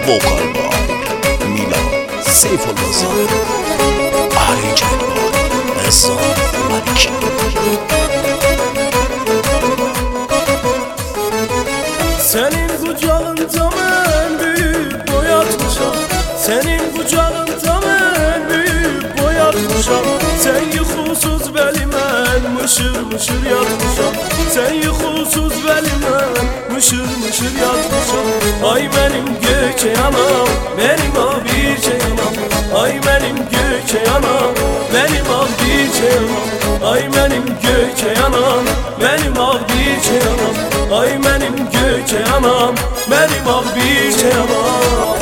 Vocal by Milan Seyfullah Arayacak by Esra Maliki. Senin kucağında ben büyük boy atmışam. Senin kucağında ben büyük boy atmışam. Sen yuxusuz belimen mışır mışır yatmışam. Sen yuxusuz belimen mışır mışır yatmışam. Ay benim göçe yanam, benim abice yanam. Ay benim göçe yanam, benim abice yanam. Ay benim göçe yanam, benim abice yanam. Ay benim göçe yanam, benim abice yanam.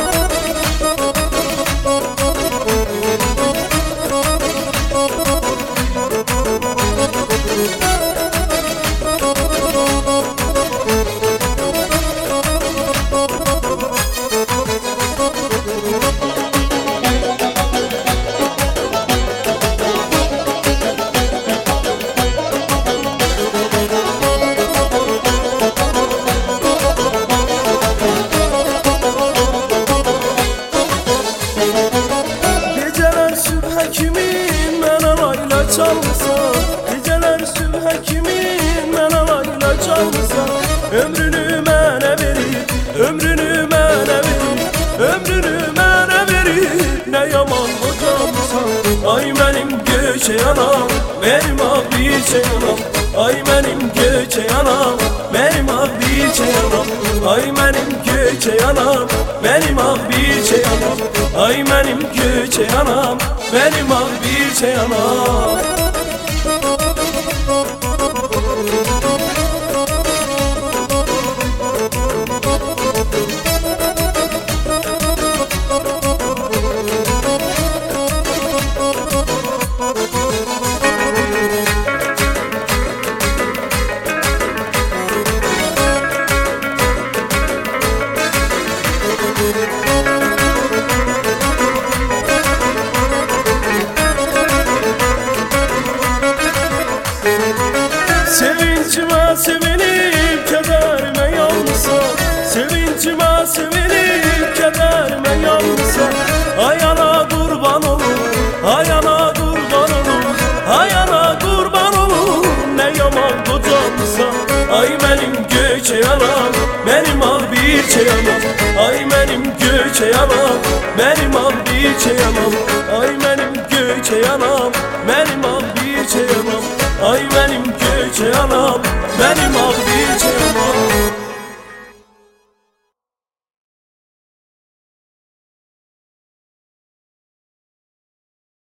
Kimin ben alayla çalmışsan, geceler sübhe kimin ben alayla çalmışsan. Ömrünü mənə verip, ömrünü mənə verip, ömrünü mənə verip ne yaman kocamsan. Ay benim göçe yanam, benim abice yanam. Ay benim göçe yanam, benim abice yanam. Ay benim göçe yanam, benim abice yanam. Ay benim göçe yanam, benim abice yanam. Sevincime sevinip kederime yanmışsa, sevincime sevinip kederime yanmışsa. Ay ana kurban olur, ay ana kurban olur, ay ana kurban olur ne yaman kocamsa. Ay benim göçe yanam, benim abice yanam. Ay benim göçe yanam, benim abice yanam. Ay benim göçe yanam, benim